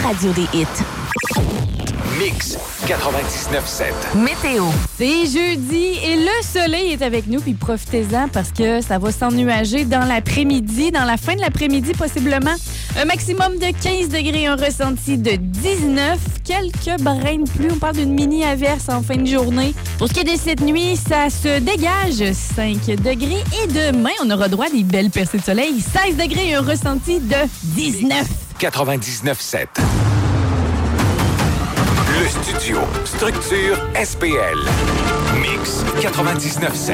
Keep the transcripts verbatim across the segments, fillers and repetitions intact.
radio des hits. Mix quatre-vingt-dix-neuf sept. Météo. C'est jeudi et le soleil est avec nous, puis profitez-en parce que ça va s'ennuager dans l'après-midi, dans la fin de l'après-midi possiblement. Un maximum de quinze degrés, un ressenti de dix-neuf. Quelques brins de pluie, on parle d'une mini-averse en fin de journée. Pour ce qui est de cette nuit, ça se dégage, cinq degrés. Et demain, on aura droit à des belles percées de soleil, seize degrés et un ressenti de dix-neuf. quatre-vingt-dix-neuf sept. Le studio Structure S P L. Mix quatre-vingt-dix-neuf sept.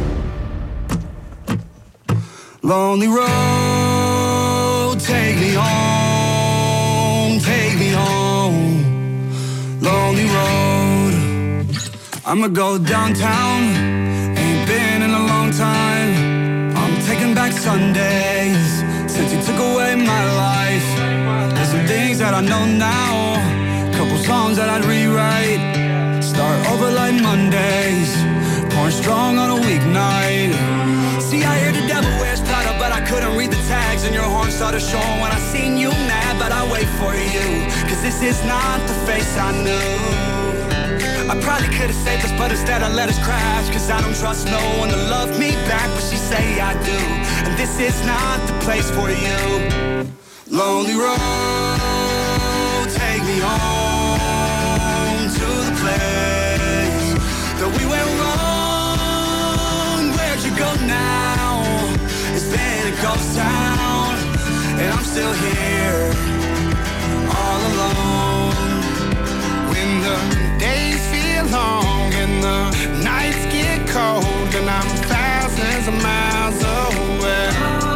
Lonely road, take me home, take me home. Lonely road, I'ma go downtown. Ain't been in a long time. I'm taking back Sundays since you took away my life. There's some things that I know now. Couple songs that I'd rewrite. Start over like Mondays. Pouring strong on a weeknight. See, I hear the devil wears Prada, but I couldn't read the tags. And your horn started showing when I seen you mad. But I wait for you, cause this is not the face I knew. I probably could've saved us, but instead I let us crash. Cause I don't trust no one to love me back, but she say I do. And this is not the place for you. Lonely road, take me home to the place that we went wrong. Where'd you go now? It's been a ghost town, and I'm still here, all alone. When the days feel long and the nights get cold, and I'm thousands of miles away,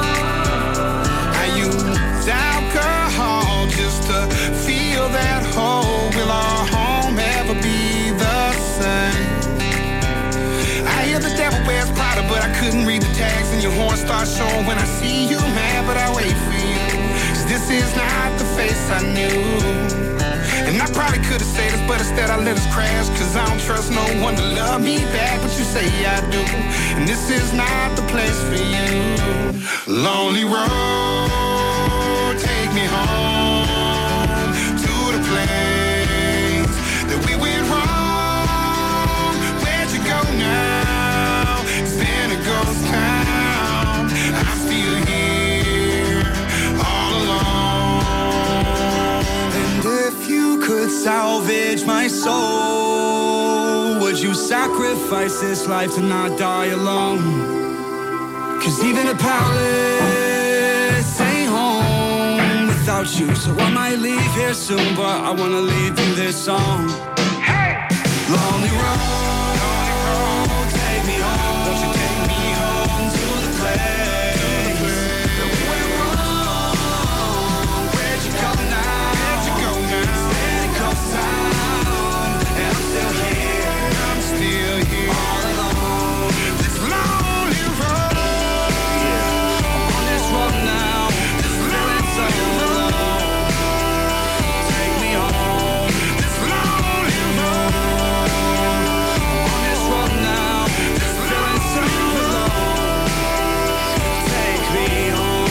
I use alcohol just to feel that hole. Will our home ever be the same? I hear the devil wears Prada, but I couldn't read the tags. And your horn starts showing when I see you mad, but I wait for you. Cause this is not the face I knew. And I probably could've said this, but instead I let us crash. Cause I don't trust no one to love me back, but you say I do. And this is not the place for you. Lonely road, take me home to the place that we went wrong. Where'd you go now? It's been a ghost town. I'm still here, all alone. And if you could salvage my soul, would you sacrifice this life to not die alone? Cause even a palace ain't home without you. So I might leave here soon, but I wanna leave you this song. Hey! Lonely road, lonely road, take me home. Won't you take me home to the place that we went wrong? Where'd you go now? Where'd you go now? It's been a ghost town, and I'm still here, I'm still here, all alone. This lonely road. Now, this feeling so alone. Take me home, this lonely road. On this road now, this feeling so alone. Take me home.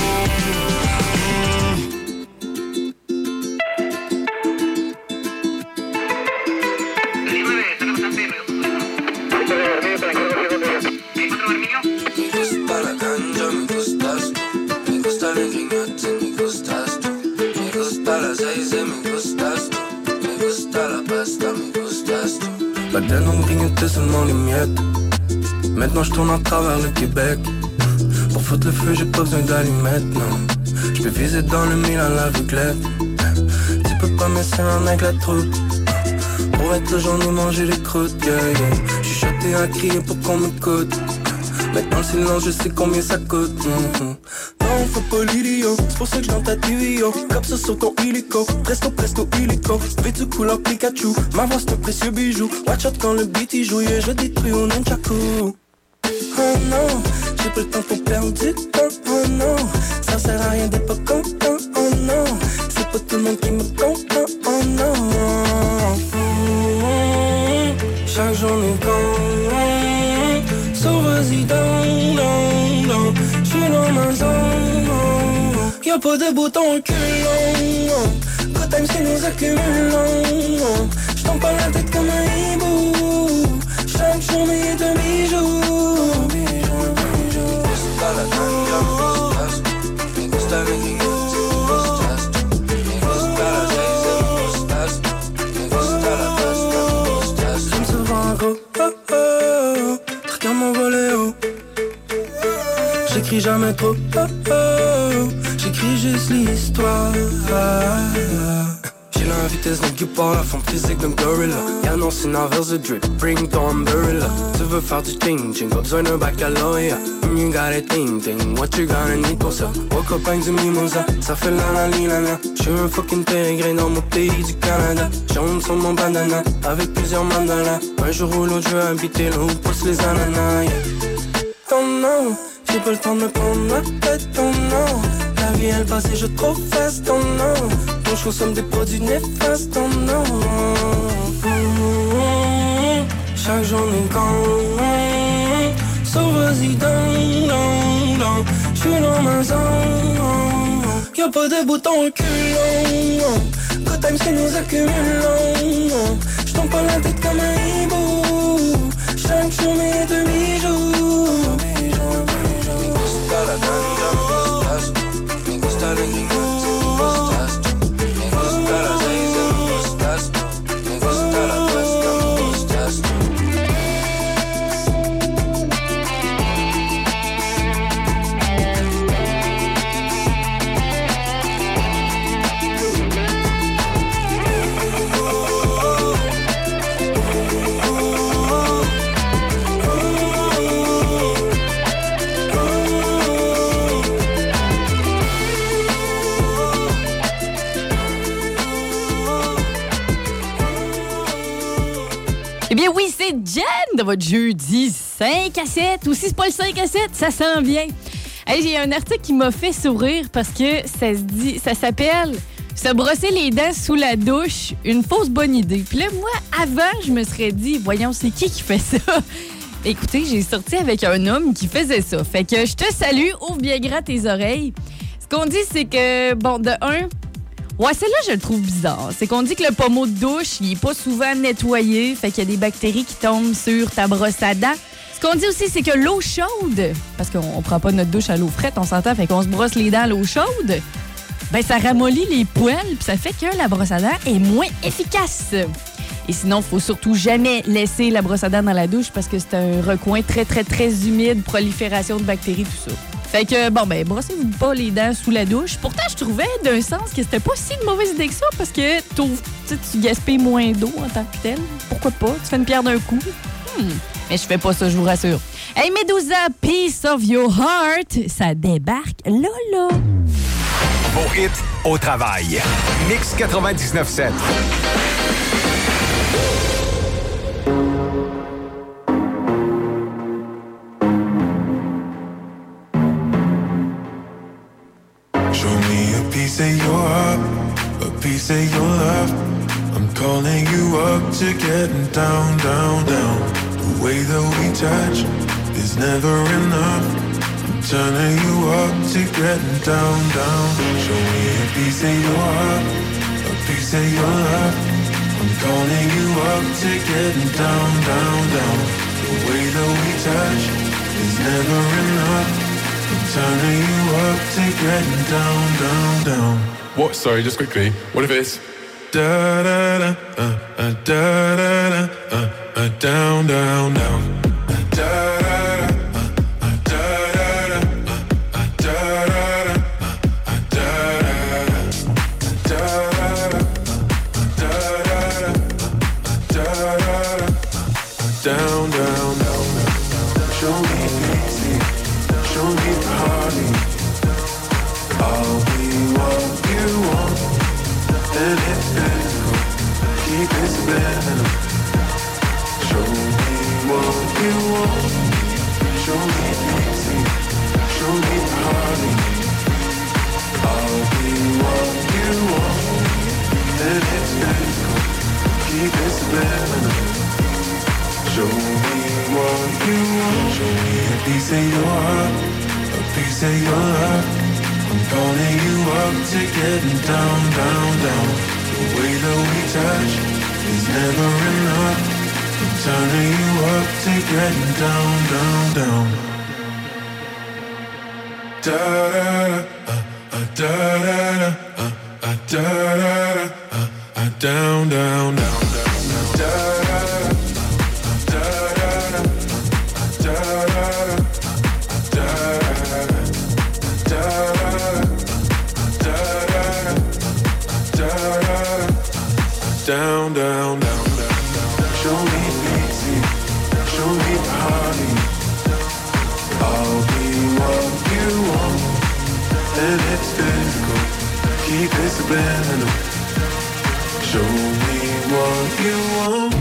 Me gusta la ganja, me gustas tú. Me gusta el guiñote, me gustas tú. Me gusta las seis, me gustas tú. Me gusta la pasta, me gustas tú. La dernière on grignotait seulement les miettes. Maintenant je tourne à travers le Québec. Pour foutre le feu j'ai pas besoin d'allumettes, non. Je peux viser dans le mille à l'aveuglette. Tu peux pas me serrer avec la troupe. Pour être le jour nous manger les croûtes, yeah, yeah. J'suis chanté à crier pour qu'on m'écoute. Maintenant le silence je sais combien ça coûte, mm-hmm. Non, faut pas l'idiot, c'est pour ça que j'dans ta T V, yo. Comme ça sur ton illico, presto presto illico. Vêtu couleur Pikachu, ma voix c'est un précieux bijou. Watch out quand le beat y joue, yeah, je détruis un nunchaku. Oh non, j'ai pas le temps pour perdre du temps, oh non. Ça sert à rien d'être pas content, oh non. C'est pas tout le monde qui me comprend, oh non. Mmh, chaque journée compte, so vas-y down, down, down. J'suis dans ma zone, y'a pas de bouton reculon. Quand times qui nous accumulent. J'tombe pas la tête comme un hibou. Chaque journée est un bijou. Me gusta la ganja, me gustas. Me gusta que gigantes, me gustas. Me gusta la Jayce, me gustas. Me gusta la pasta, me gustas. J'aime ce vent oh oh. Regarde mon voléo. J'écris jamais trop oh oh. J'écris juste l'histoire. J'ai la vitesse d'un guépard, la forme physique d'un gorilla. Y'a non, c'est l'inverse de drip, bring ton umbrella. Tu veux faire du ting-ting, pas besoin d'un baccalauréat. You got a ting-ting, what you gonna need pour ça? Woke up avec du mimosa, ça fait la la li la la. J'suis un fucking pérégré dans mon pays du Canada. Jaune sur mon bandana, avec plusieurs mandalas. Un jour ou l'autre, je veux habiter là où poussent les ananas, yeah. Ton nom, j'ai pas le temps de me prendre la tête, ton nom. La vie elle passe et je trop fast, ton nom. Ton je consomme des produits néfastes, ton nom. Mmh, chaque journée quand so vas-y dans, dans, dans. J'suis dans ma zone. Y'a pas de bouton reculant. Good times qui nous accumulent. J'tombe pas la tête comme un hibou. Chaque journée est un bijou. Me gusta la ganja, me gustas. Me gusta le gigante, me gustas. Me gusta la Jayce, me gustas. Me gusta la pasta, me gustas. Eh bien oui, c'est Jen de votre jeudi cinq à sept. Ou si c'est pas le cinq à sept, ça s'en vient. Hey, j'ai un article qui m'a fait sourire parce que ça se dit, ça s'appelle « Se brosser les dents sous la douche, une fausse bonne idée ». Puis là, moi, avant, je me serais dit « Voyons, c'est qui qui fait ça? » Écoutez, j'ai sorti avec un homme qui faisait ça. Fait que je te salue, ouvre bien grand tes oreilles. Ce qu'on dit, c'est que, bon, de un... Ouais, celle-là, je le trouve bizarre. C'est qu'on dit que le pommeau de douche, il est pas souvent nettoyé, fait qu'il y a des bactéries qui tombent sur ta brosse à dents. Ce qu'on dit aussi, c'est que l'eau chaude, parce qu'on prend pas notre douche à l'eau frette, on s'entend, fait qu'on se brosse les dents à l'eau chaude, ben ça ramollit les poils, puis ça fait que la brosse à dents est moins efficace. Et sinon, faut surtout jamais laisser la brosse à dents dans la douche parce que c'est un recoin très, très, très humide, prolifération de bactéries, tout ça. Fait que, bon, ben, brossez-vous pas les dents sous la douche. Pourtant, je trouvais d'un sens que c'était pas si de mauvaise idée que ça parce que tu gaspilles moins d'eau en tant que tel. Pourquoi pas? Tu fais une pierre d'un coup. Hmm. Mais je fais pas ça, je vous rassure. Hey, Medusa, Piece of Your Heart, ça débarque là, là. Vos hits au travail. Mix quatre-vingt-dix-neuf sept. Show me a piece of your heart, a piece of your love. I'm calling you up to getting down, down, down. The way that we touch is never enough. I'm turning you up to getting down, down. Show me a piece of your heart, a piece of your love. I'm calling you up to getting down, down, down. The way that we touch is never enough. I'm turning you up to getting down, down, down. What? Sorry, just quickly. What if it's da da da uh, uh, da da da uh, uh, down, down, down. Uh, da da da uh, uh, da da da uh, uh, da da da uh, uh, da da da da da da da down, down, down. Show me easy, show me party. I'll be what you want, and it's physical. Keep it spinning. Show me what you want. Show me easy, show me party. I'll be what you want, and it's physical. Keep it spinning. Show me what you want. Show me a piece of your heart, a piece of your love. I'm calling you up to getting down, down, down. The way that we touch is never enough. I'm turning you up to getting down, down, down. Da da da, uh, uh, da da da, uh, uh, da da da, uh, uh, down, down, down, down, down, da da da. Down, down, down, down. Show me pity, show me party. I'll be what you want, and it's physical. Keep it subliminal. Show me what you want.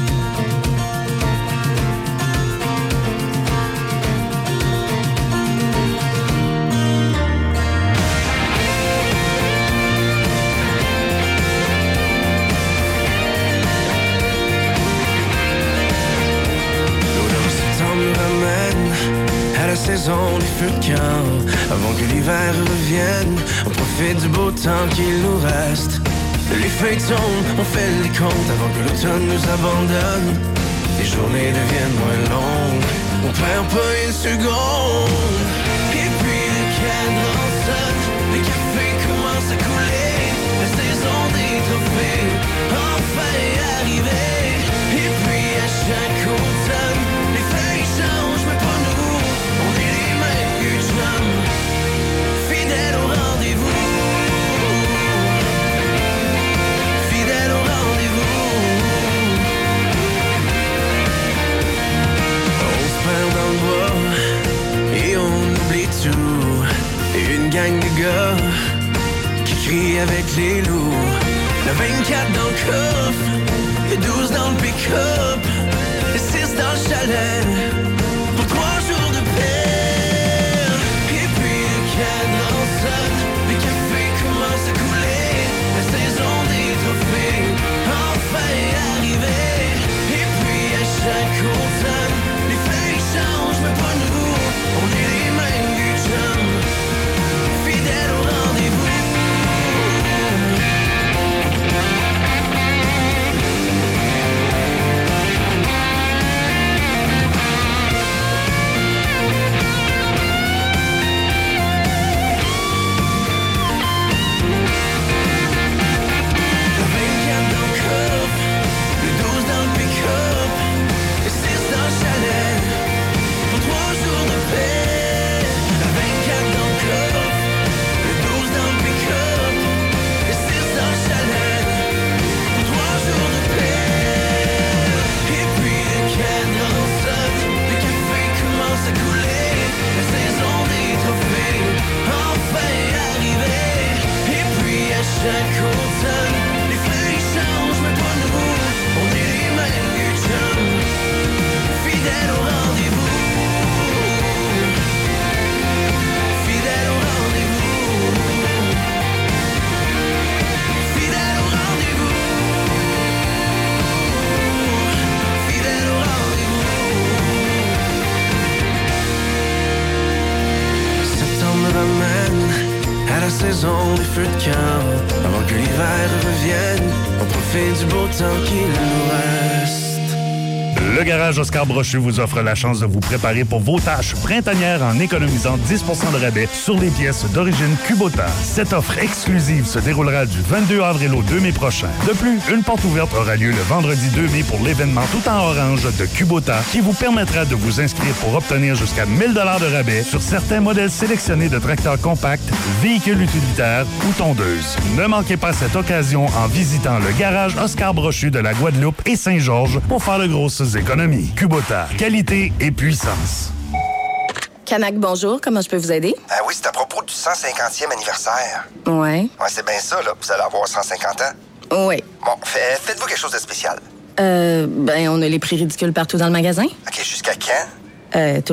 À la saison des feux de camp, avant que l'hiver revienne, on profite du beau temps qu'il nous reste. Les feuilles tombent, on fait les comptes avant que l'automne nous abandonne. Les journées deviennent moins longues, on perd pas une seconde. Et puis le cadran sonne, le café commence à couler, la saison des trophées enfin arrivée. Et puis à chaque automne, les feuilles changent mais pas nous. On est les mêmes que chums, fidèles au rendez-vous. Fidèles au rendez-vous. On se perd dans le bois et on oublie tout. Et une gang de gars qui crient avec les loups. Le vingt-quatre dans le coffre, le douze dans le pick-up, le six dans le chalet. Pour trois jours de paix. Et puis le cadran sonne, le café commence à couler, la saison des trophées enfin arrivée. Et puis à chaque automne, les feuilles changent mais pas nous. On est les mêmes que chums, fidèles au rendez-vous. Chaque automne, les feuilles changent mais pas nous. On est les mêmes que chums, fidèles au rendez-vous. Fidèles au rendez-vous. Fidèles au rendez-vous. Fidèles au rendez-vous. Septembre me ramène à la saison des feux de camp. Avant que l'hiver revienne, on profite du beau temps qu'il nous reste. Le Garage Oscar Brochu vous offre la chance de vous préparer pour vos tâches printanières en économisant dix pour cent de rabais sur les pièces d'origine Kubota. Cette offre exclusive se déroulera du vingt-deux avril au deux mai prochain. De plus, une porte ouverte aura lieu le vendredi deux mai pour l'événement tout en orange de Kubota qui vous permettra de vous inscrire pour obtenir jusqu'à mille dollars de rabais sur certains modèles sélectionnés de tracteurs compacts, véhicules utilitaires ou tondeuses. Ne manquez pas cette occasion en visitant le Garage Oscar Brochu de la Guadeloupe et Saint-Georges pour faire de grosses économies. Kubota, qualité et puissance. Canac, bonjour. Comment je peux vous aider? Ah oui, c'est à propos du cent cinquantième anniversaire. Ouais. Ouais, c'est bien ça, là. Vous allez avoir cent cinquante ans. Oui. Bon, fait, faites-vous quelque chose de spécial. Euh, ben, on a les prix ridicules partout dans le magasin. OK, jusqu'à quand? Euh, tout